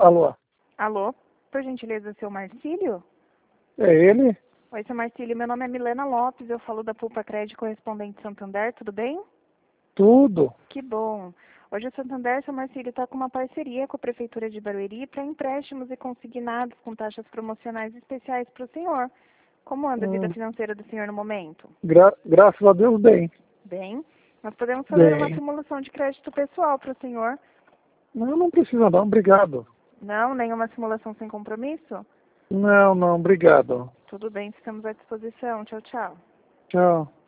Alô? Alô? Por gentileza, seu Marcílio? É ele? Oi, seu Marcílio. Meu nome é Milena Lopes. Eu falo da Pulpa Crédito Correspondente Santander. Tudo bem? Tudo. Que bom. Hoje o Santander, seu Marcílio, está com uma parceria com a Prefeitura de Barueri para empréstimos e consignados com taxas promocionais especiais para o senhor. Como anda a vida Hum, financeira do senhor no momento? graças a Deus, bem. Bem. Nós podemos fazer uma Bem. simulação de crédito pessoal para o senhor. Não precisa não, obrigado. Não? Nenhuma simulação sem compromisso? Não, obrigado. Tudo bem, ficamos à disposição. Tchau, tchau. Tchau.